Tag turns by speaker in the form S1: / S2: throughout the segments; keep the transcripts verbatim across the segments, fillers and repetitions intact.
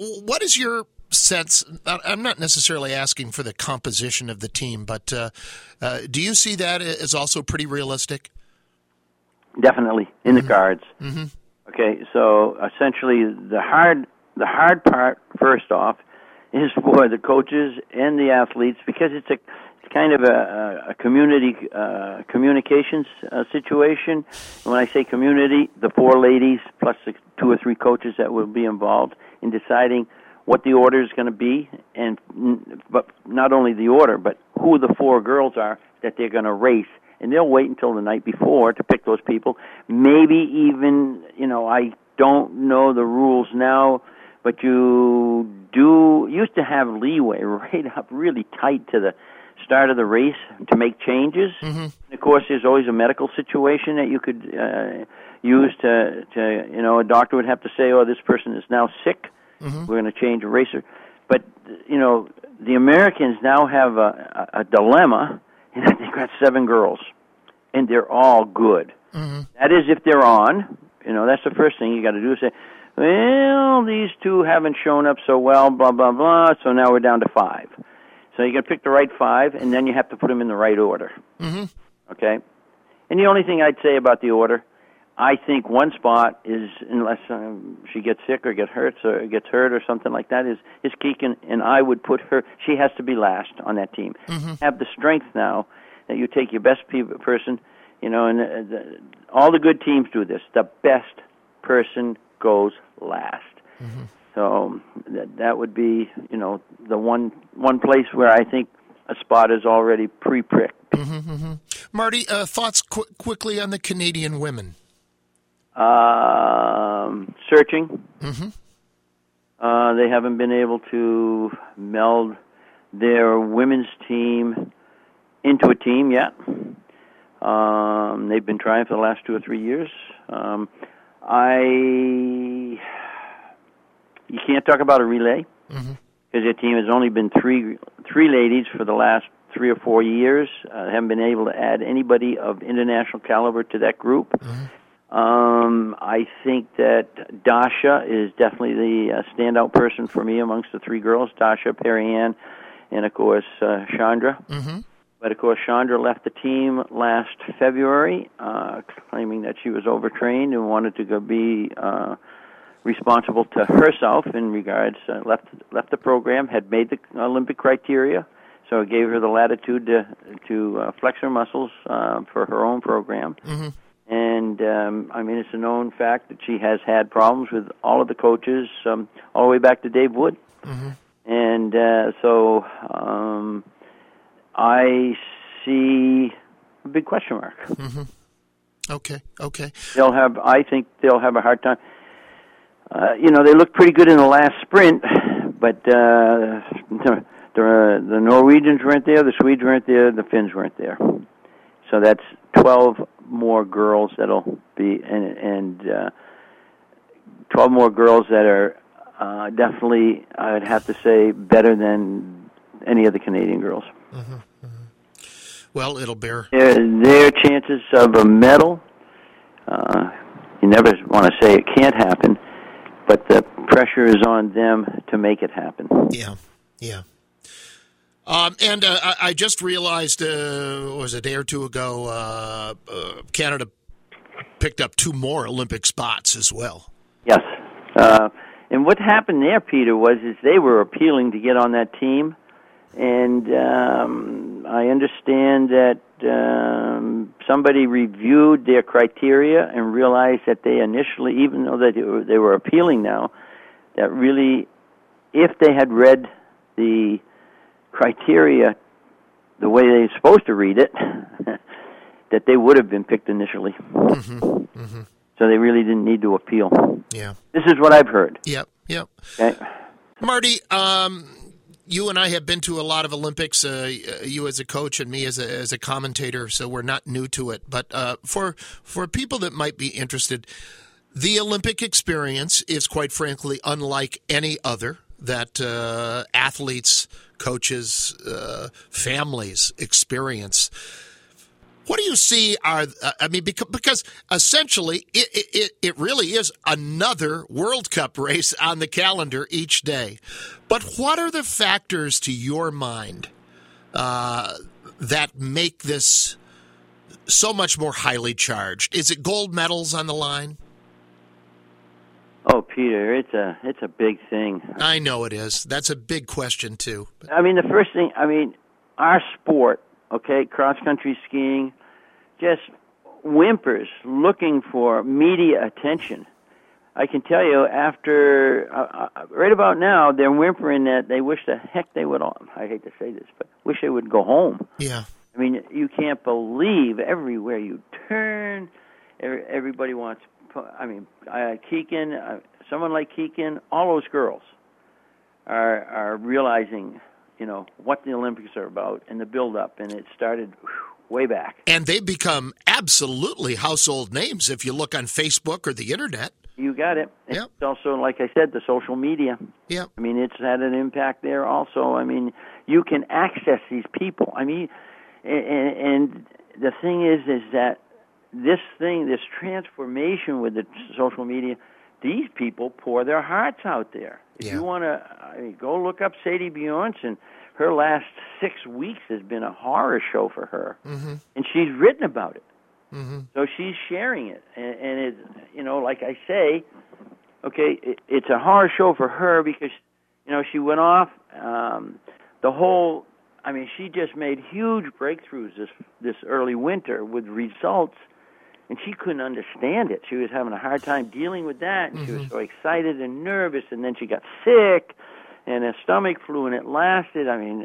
S1: what is your sense? I'm not necessarily asking for the composition of the team, but uh, uh, do you see that as also pretty realistic?
S2: Definitely in
S1: mm-hmm.
S2: the cards.
S1: Mm-hmm.
S2: Okay, so essentially the hard the hard part, first off, is for the coaches and the athletes, because it's a it's kind of a, a community uh, communications uh, situation. When I say community, the four ladies plus the two or three coaches that will be involved in deciding what the order is going to be, and but not only the order, but who the four girls are that they're going to race. And they'll wait until the night before to pick those people. Maybe even, you know, I don't know the rules now, but you do used to have leeway right up really tight to the start of the race to make changes.
S1: Mm-hmm.
S2: Of course, there's always a medical situation that you could uh, use to, to, you know, a doctor would have to say, oh, this person is now sick.
S1: Mm-hmm.
S2: We're going to change a racer. But, you know, the Americans now have a, a, a dilemma. And they've got seven girls, and they're all good.
S1: Mm-hmm.
S2: That is, if they're on, you know, that's the first thing you got to do is say, well, these two haven't shown up so well, blah, blah, blah, so now we're down to five. So you got to pick the right five, and then you have to put them in the right order.
S1: Mm-hmm.
S2: Okay? And the only thing I'd say about the order, I think one spot is, unless um, she gets sick or gets hurt or gets hurt or something like that, is is Keegan, and I would put her. She has to be last on that team.
S1: Mm-hmm.
S2: Have the strength now that you take your best pe- person, you know, and uh, the, all the good teams do this. The best person goes last.
S1: Mm-hmm.
S2: So that that would be, you know, the one one place where I think a spot is already pre-pricked.
S1: Mm-hmm, mm-hmm. Marty, uh, thoughts qu- quickly on the Canadian women.
S2: Um, searching.
S1: Mm-hmm.
S2: Uh, they haven't been able to meld their women's team into a team yet. Um, they've been trying for the last two or three years. Um, I you can't talk about a relay because
S1: mm-hmm.
S2: their team has only been three three ladies for the last three or four years. Uh, haven't been able to add anybody of international caliber to that group.
S1: Mm-hmm.
S2: Um, I think that Dasha is definitely the uh, standout person for me amongst the three girls, Dasha, Perry Ann, and, of course, uh, Chandra.
S1: Mm-hmm.
S2: But, of course, Chandra left the team last February, uh, claiming that she was overtrained and wanted to go be uh, responsible to herself in regards, uh, left left the program, had made the Olympic criteria, so it gave her the latitude to, to uh, flex her muscles uh, for her own program.
S1: Mm-hmm.
S2: And, um, I mean, it's a known fact that she has had problems with all of the coaches, um, all the way back to Dave Wood.
S1: Mm-hmm.
S2: And uh, so um, I see a big question mark.
S1: Mm-hmm. Okay, okay.
S2: They'll have, I think they'll have a hard time. Uh, you know, they looked pretty good in the last sprint, but uh, the, the, the Norwegians weren't there, the Swedes weren't there, the Finns weren't there. So that's twelve more girls that'll be, and, and uh, twelve more girls that are uh, definitely, I would have to say, better than any of the Canadian girls.
S1: Mm-hmm. Mm-hmm. Well, it'll bear.
S2: Their, their chances of a medal, uh, you never want to say it can't happen, but the pressure is on them to make it happen.
S1: Yeah, yeah. Um, and uh, I, I just realized, uh, was a day or two ago, uh, uh, Canada picked up two more Olympic spots as well.
S2: Yes. Uh, and what happened there, Peter, was is they were appealing to get on that team. And um, I understand that um, somebody reviewed their criteria and realized that they initially, even though they were, they were appealing now, that really, if they had read the criteria the way they're supposed to read it, that they would have been picked initially.
S1: Mm-hmm. Mm-hmm.
S2: So they really didn't need to appeal.
S1: Yeah.
S2: This is what I've heard.
S1: Yep, yep.
S2: Okay.
S1: Marty, um, you and I have been to a lot of Olympics, uh, you as a coach and me as a, as a commentator, so we're not new to it. But uh, for for people that might be interested, the Olympic experience is, quite frankly, unlike any other that uh, athletes, coaches, uh, families experience. What do you see are, uh, I mean, because, because essentially it, it, it really is another World Cup race on the calendar each day. But what are the factors to your mind uh, that make this so much more highly charged? Is it gold medals on the line?
S2: Oh, Peter, it's a it's a big thing.
S1: I know it is. That's a big question, too.
S2: I mean, the first thing, I mean, our sport, okay, cross-country skiing, just whimpers looking for media attention. I can tell you, after, uh, right about now, they're whimpering that they wish the heck they would, all, I hate to say this, but wish they would go home.
S1: Yeah.
S2: I mean, you can't believe everywhere you turn, every, everybody wants, I mean, uh, Keegan, uh, someone like Keegan, all those girls are are realizing, you know, what the Olympics are about and the build-up, and it started whew, way back.
S1: And they've become absolutely household names if you look on Facebook or the Internet.
S2: You got it.
S1: Yep.
S2: It's also, like I said, the social media.
S1: Yeah.
S2: I mean, it's had an impact there also. I mean, you can access these people. I mean, and, and the thing is, is that this thing, this transformation with the social media, these people pour their hearts out there. If
S1: yeah.
S2: you want to I mean, go look up Sadie Bjornson, her last six weeks has been a horror show for her,
S1: mm-hmm.
S2: and she's written about it.
S1: Mm-hmm.
S2: So she's sharing it, and, and it, you know, like I say, okay, it, it's a horror show for her because, you know, she went off. Um, the whole, I mean, she just made huge breakthroughs this this early winter with results. And she couldn't understand it. She was having a hard time dealing with that. And mm-hmm. She was so excited and nervous. And then she got sick, and her stomach flu, and it lasted. I mean,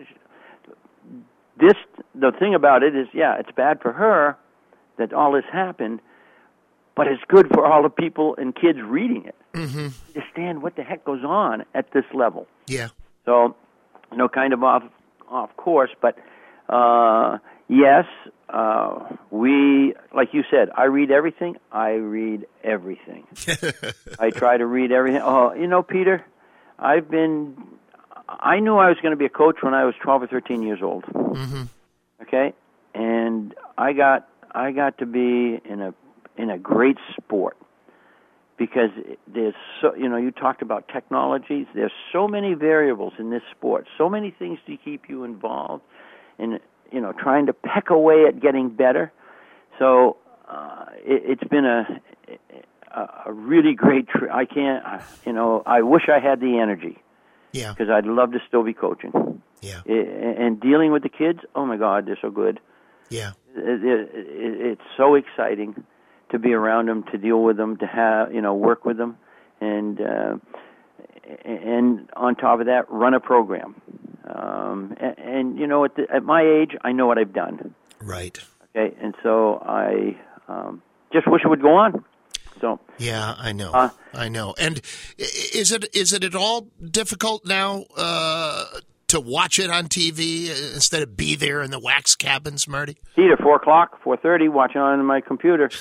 S2: this the thing about it is, yeah, it's bad for her that all this happened, but it's good for all the people and kids reading it.
S1: Mm-hmm.
S2: Understand what the heck goes on at this level.
S1: Yeah.
S2: So, you know, kind of off off course, but uh, yes. Uh, we, like you said, I read everything. I read everything. I try to read everything. Oh, you know, Peter, I've been, I knew I was going to be a coach when I was twelve or thirteen years old.
S1: Mm-hmm.
S2: Okay? And I got, I got to be in a, in a great sport because there's so, you know, you talked about technologies. There's so many variables in this sport, so many things to keep you involved in, you know, trying to peck away at getting better. So uh, it, it's been a a really great. Tri- I can't, you know, I wish I had the energy.
S1: Yeah.
S2: Because I'd love to still be coaching.
S1: Yeah.
S2: It, and dealing with the kids. Oh my God, they're so good.
S1: Yeah.
S2: It, it, it, it's so exciting to be around them, to deal with them, to have, you know, work with them, and uh, and on top of that, run a program. Um, and, and, you know, at, the, at my age, I know what I've done.
S1: Right.
S2: Okay, and so I um, just wish it would go on. So
S1: yeah, I know,
S2: uh,
S1: I know. And is it is it at all difficult now uh, to watch it on T V instead of be there in the wax cabins, Marty?
S2: See it at four o'clock, four thirty, watching on my computer.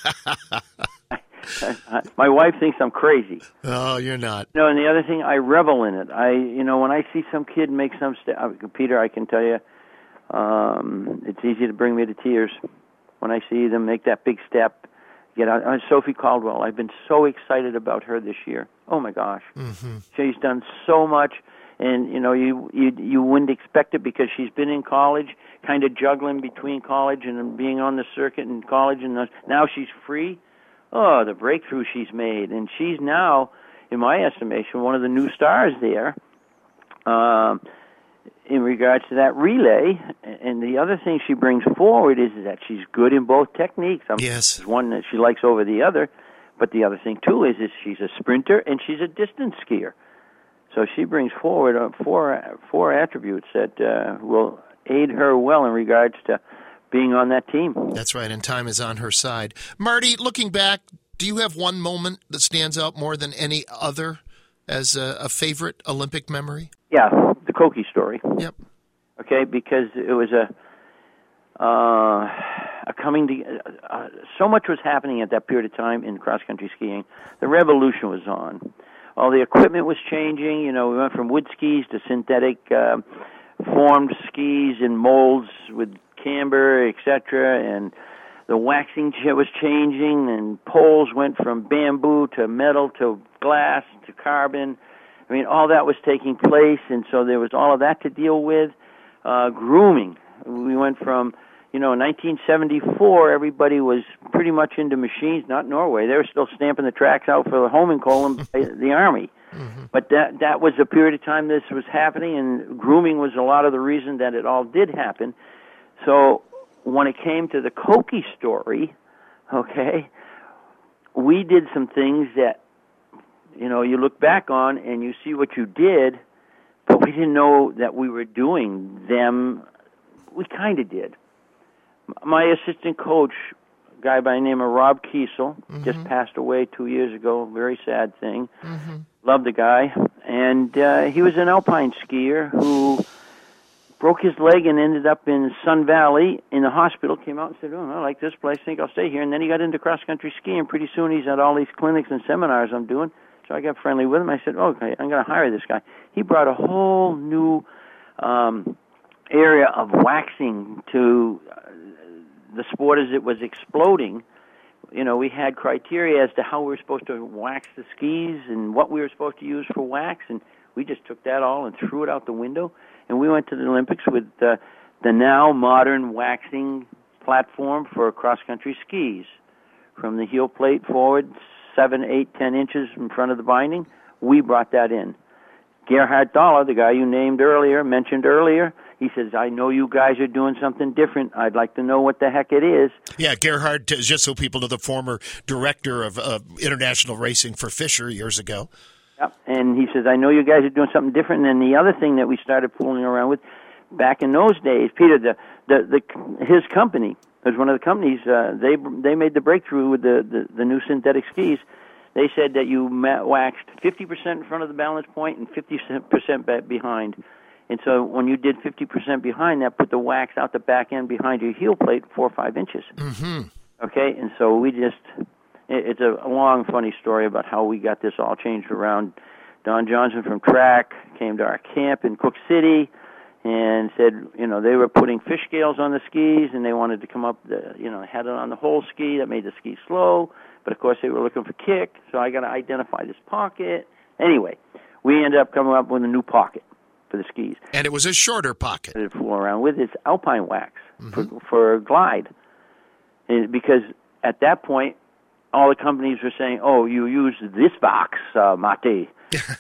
S2: My wife thinks I'm crazy.
S1: Oh, you're not.
S2: No, and the other thing, I revel in it. I, you know, when I see some kid make some step, Peter, I can tell you, um, it's easy to bring me to tears when I see them make that big step. Get out. Uh, Sophie Caldwell, I've been so excited about her this year. Oh my gosh,
S1: mm-hmm.
S2: She's done so much, and you know, you you you wouldn't expect it because she's been in college, kind of juggling between college and being on the circuit in college, and now she's free. Oh, the breakthrough she's made. And she's now, in my estimation, one of the new stars there um, in regards to that relay. And the other thing she brings forward is that she's good in both techniques. I'm,
S1: yes.
S2: There's one that she likes over the other. But the other thing, too, is, is she's a sprinter and she's a distance skier. So she brings forward uh, four, four attributes that uh, will aid her well in regards to being on that team.
S1: That's right, and time is on her side. Marty, looking back, do you have one moment that stands out more than any other as a, a favorite Olympic memory?
S2: Yeah, the Koki story.
S1: Yep.
S2: Okay, because it was a uh, a coming to, uh, so much was happening at that period of time in cross-country skiing. The revolution was on. All the equipment was changing. You know, we went from wood skis to synthetic uh, formed skis and molds with camber, et cetera, and the waxing was changing, and poles went from bamboo to metal to glass to carbon. I mean, all that was taking place, and so there was all of that to deal with. Uh, grooming. We went from, you know, in nineteen seventy-four, everybody was pretty much into machines, not Norway. They were still stamping the tracks out for the Holmenkollen by the Army. Mm-hmm. But that that was a period of time this was happening, and grooming was a lot of the reason that it all did happen. So when it came to the Koki story, okay, we did some things that, you know, you look back on and you see what you did, but we didn't know that we were doing them. We kind of did. My assistant coach, a guy by the name of Rob Kiesel, mm-hmm. just passed away two years ago, very sad thing. Mm-hmm. Loved the guy. And uh, he was an alpine skier who broke his leg and ended up in Sun Valley in the hospital, came out and said, oh, I like this place, I think I'll stay here. And then he got into cross-country skiing. Pretty soon he's at all these clinics and seminars I'm doing. So I got friendly with him. I said, oh, okay, I'm going to hire this guy. He brought a whole new um, area of waxing to uh, the sport as it was exploding. You know, we had criteria as to how we were supposed to wax the skis and what we were supposed to use for wax, and we just took that all and threw it out the window. And we went to the Olympics with uh, the now modern waxing platform for cross-country skis. From the heel plate forward, seven, eight, ten inches in front of the binding, we brought that in. Gerhard Thaler, the guy you named earlier, mentioned earlier, he says, I know you guys are doing something different. I'd like to know what the heck it is.
S1: Yeah, Gerhard, just so people know, the former director of uh, international racing for Fisher years ago.
S2: Yep. And he says, I know you guys are doing something different. And the other thing that we started fooling around with back in those days, Peter, the the, the his company was one of the companies. Uh, they they made the breakthrough with the, the, the new synthetic skis. They said that you waxed fifty percent in front of the balance point and fifty percent behind. And so when you did fifty percent behind, that put the wax out the back end behind your heel plate four or five inches. Mm-hmm. Okay, and so we just... It's a long, funny story about how we got this all changed around. Don Johnson from Track came to our camp in Cook City and said, you know, they were putting fish scales on the skis, and they wanted to come up, the, you know, had it on the whole ski. That made the ski slow. But, of course, they were looking for kick, so I got to identify this pocket. Anyway, we ended up coming up with a new pocket for the skis.
S1: And it was a shorter pocket.
S2: To fool around with. It's alpine wax mm-hmm. for, for glide. And because at that point, all the companies were saying, oh, you use this box, uh, Mate,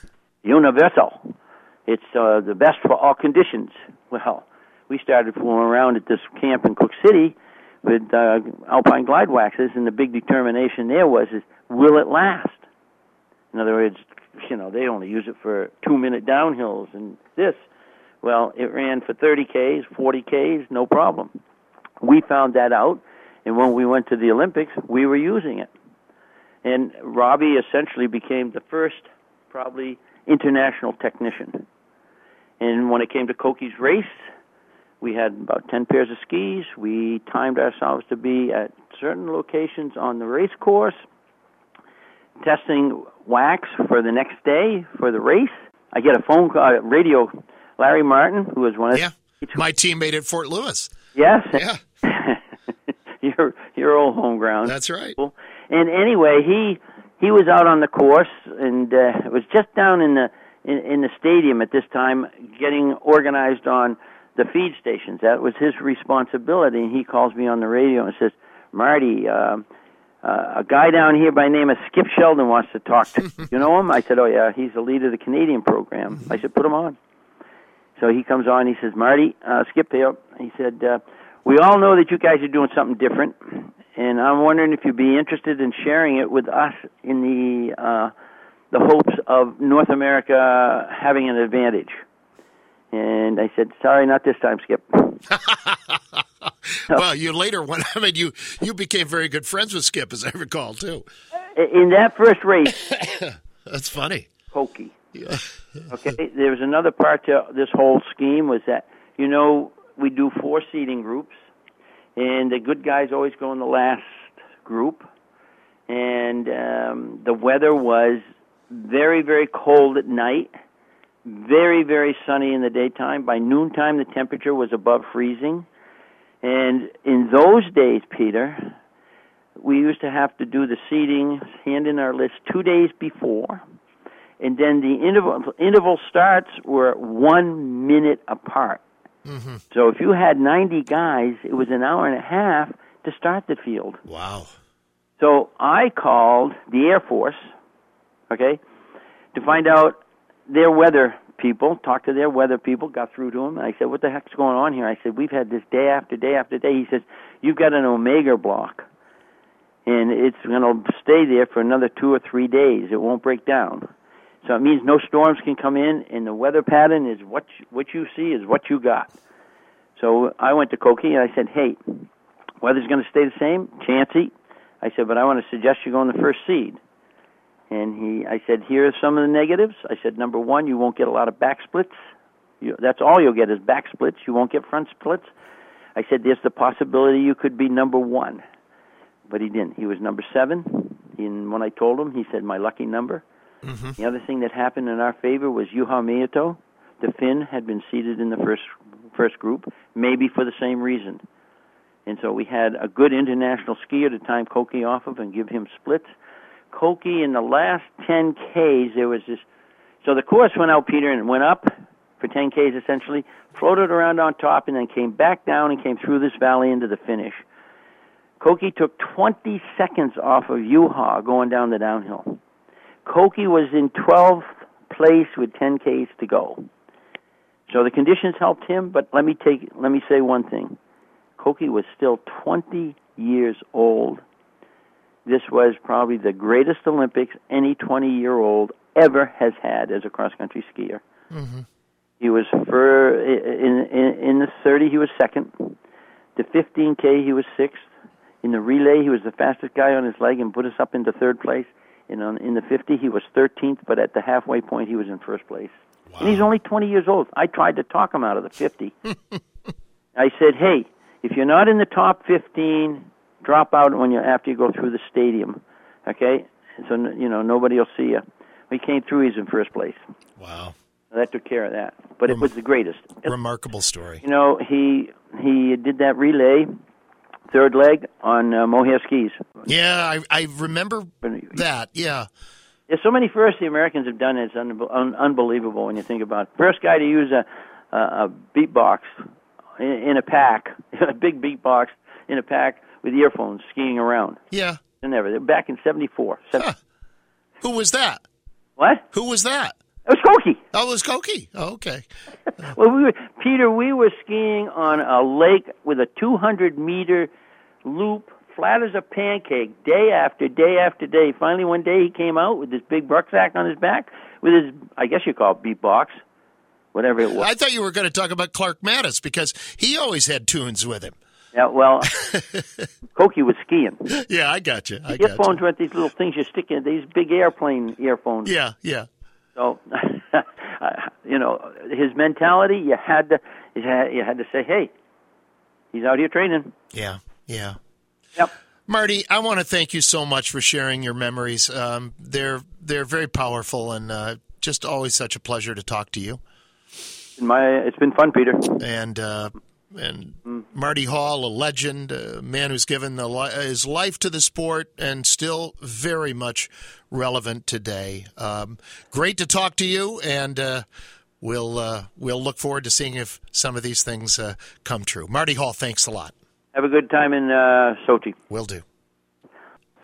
S2: Universal. It's uh, the best for all conditions. Well, we started fooling around at this camp in Cook City with uh, alpine glide waxes, and the big determination there was, is will it last? In other words, you know, they only use it for two-minute downhills and this. Well, it ran for thirty Ks, forty Ks, no problem. We found that out, and when we went to the Olympics, we were using it. And Robbie essentially became the first, probably, international technician. And when it came to Koki's race, we had about ten pairs of skis. We timed ourselves to be at certain locations on the race course, testing wax for the next day for the race. I get a phone call, uh, radio, Larry Martin, who was one of
S1: yeah, my teammate at Fort Lewis.
S2: Yes.
S1: Yeah.
S2: your your old home ground.
S1: That's right.
S2: And anyway, he he was out on the course, and uh, it was just down in the in, in the stadium at this time, getting organized on the feed stations. That was his responsibility. And he calls me on the radio and says, "Marty, uh, uh, a guy down here by the name of Skip Sheldon wants to talk to you. You know him?" I said, "Oh yeah, he's the leader of the Canadian program." I said, "Put him on." So he comes on. He says, "Marty, uh, Skip here." He said, uh, "We all know that you guys are doing something different, and I'm wondering if you'd be interested in sharing it with us in the uh, the hopes of North America having an advantage." And I said, "Sorry, not this time, Skip."
S1: Well, you later went. I mean, you you became very good friends with Skip, as I recall, too.
S2: In that first race,
S1: that's funny.
S2: Koki. Yeah. Okay. There was another part to this whole scheme was that, you know, we do four seating groups, and the good guys always go in the last group. And um, the weather was very, very cold at night, very, very sunny in the daytime. By noontime, the temperature was above freezing. And in those days, Peter, we used to have to do the seating, hand in our list two days before, and then the interval interval starts were one minute apart. Mm-hmm. So if you had ninety guys, it was an hour and a half to start the field.
S1: Wow.
S2: So I called the Air Force, okay, to find out their weather people, talked to their weather people, got through to them. I said, what the heck's going on here? I said, we've had this day after day after day. He says, you've got an Omega block, and it's going to stay there for another two or three days. It won't break down. So it means no storms can come in, and the weather pattern is what you, what you see is what you got. So I went to Koki, and I said, hey, weather's going to stay the same, chancy. I said, but I want to suggest you go in the first seed. And he, I said, here are some of the negatives. I said, number one, you won't get a lot of back splits. You, that's all you'll get is back splits. You won't get front splits. I said, there's the possibility you could be number one. But he didn't. He was number seven. And when I told him, he said, my lucky number. Mm-hmm. The other thing that happened in our favor was Juha Mieto. The Finn had been seated in the first first group, maybe for the same reason. And so we had a good international skier to time Koki off of and give him splits. Koki, in the last ten Ks, there was this... So the course went out, Peter, and went up for ten Ks essentially, floated around on top, and then came back down and came through this valley into the finish. Koki took twenty seconds off of Juha going down the downhill. Koki was in twelfth place with ten Ks to go. So the conditions helped him, but let me take let me say one thing. Koki was still twenty years old. This was probably the greatest Olympics any twenty-year-old ever has had as a cross-country skier. Mm-hmm. He was for in, in in the thirty, he was second. The fifteen K, he was sixth. In the relay, he was the fastest guy on his leg and put us up into third place. And on, in the fifty, he was thirteenth, but at the halfway point, he was in first place. Wow. And he's only twenty years old. I tried to talk him out of the fifty. I said, hey, if you're not in the top fifteen, drop out when you after you go through the stadium, okay? So, you know, nobody will see you. He came through, he's in first place.
S1: Wow.
S2: That took care of that. But Rem- it was the greatest.
S1: Remarkable story.
S2: You know, he he did that relay, third leg, on uh, mohair skis.
S1: Yeah, I, I remember that, yeah.
S2: There's so many firsts the Americans have done. It's un- un- unbelievable when you think about it. First guy to use a, a, a beatbox in, in a pack, a big beatbox in a pack with earphones skiing around.
S1: Yeah.
S2: And never. Back in seventy-four.
S1: Huh. Who was that?
S2: What?
S1: Who was that?
S2: It was Koki.
S1: Oh, it was Koki. Oh, okay.
S2: Well, we were, Peter, we were skiing on a lake with a two hundred meter loop, flat as a pancake, day after day after day. Finally, one day he came out with this big rucksack on his back with his, I guess you call it beatbox, whatever it was.
S1: I thought you were going to talk about Clark Mattis because he always had tunes with him.
S2: Yeah, well, Koki was skiing.
S1: Yeah, I got you. I got
S2: earphones
S1: you.
S2: were these little things you stick in, these big airplane earphones.
S1: Yeah, yeah.
S2: So, you know, his mentality, you had to, you had, you had to say, hey, he's out here training.
S1: Yeah, yeah.
S2: Yep.
S1: Marty, I want to thank you so much for sharing your memories. Um, they're they're very powerful, and uh, just always such a pleasure to talk to you.
S2: My, it's been fun, Peter.
S1: And uh, and mm. Marty Hall, a legend, a man who's given the li- his life to the sport, and still very much relevant today. Um, great to talk to you, and uh, we'll uh, we'll look forward to seeing if some of these things uh, come true. Marty Hall, thanks a lot.
S2: Have a good time in uh, Sochi.
S1: Will do.